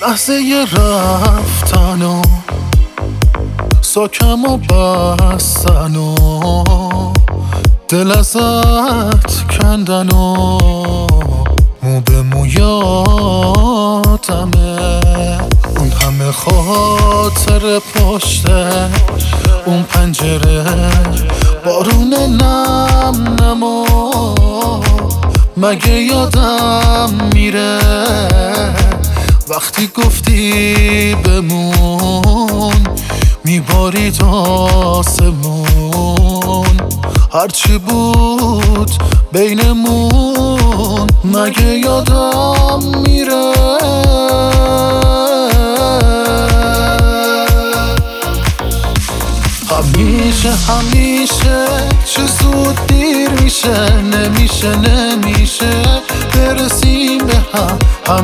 لحظه رفتن و ساکم و بستن و دل ازت کندن و مو به مو یادمه. اون همه خاطر پشته اون پنجره، بارون نم نمو مگه یادم میره وقتی گفتی بمون میبارید آسمون. هرچی بود بینمون مگه یادم میره. همیشه چه زود دیر میشه، نمیشه برسیم به هم.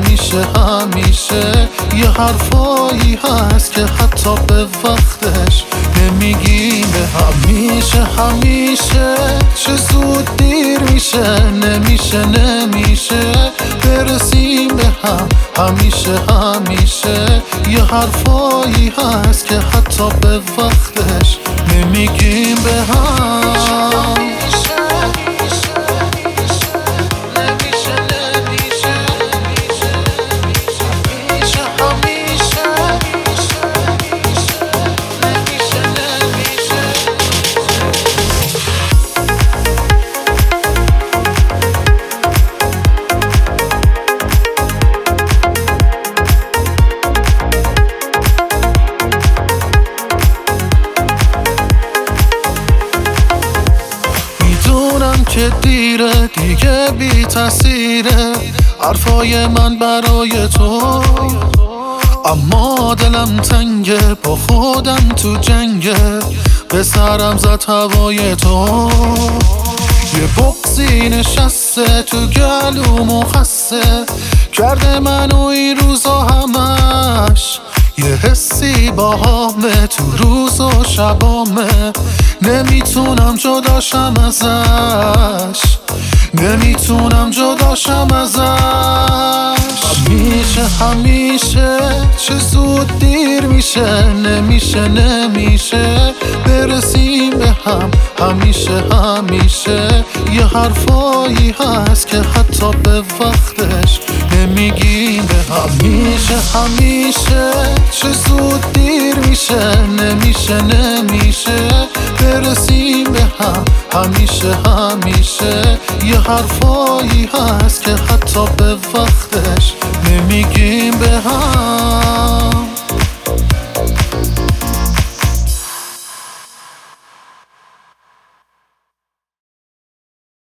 همیشه یه حرفایی هست که حتی به وقتش نمیگیم به هم. همیشه چه زود دیر میشه، نمیشه برسیم به هم. همیشه یه حرفایی هست که حتی به وقتش نمیگیم به هم. که دیره دیگه بی تأثیره حرفای من برای تو، اما دلم تنگه با خودم تو جنگه به سرم زد هوای تو. یه بغضی نشسته تو گلوم و خسته کرده منو این روزا همش. یه حسی با همه تو روز و شبامه نمیتونم جداشم ازش، نمیتونم جداشم ازش. همیشه چه زود دیر میشه، نمیشه برسیم به هم. همیشه یه حرفایی هست که حتی به وقتش نمیگیم به هم. همیشه چه زود دیر میشه، نمیشه برسیم به هم. همیشه یه حرفایی هست که حتی به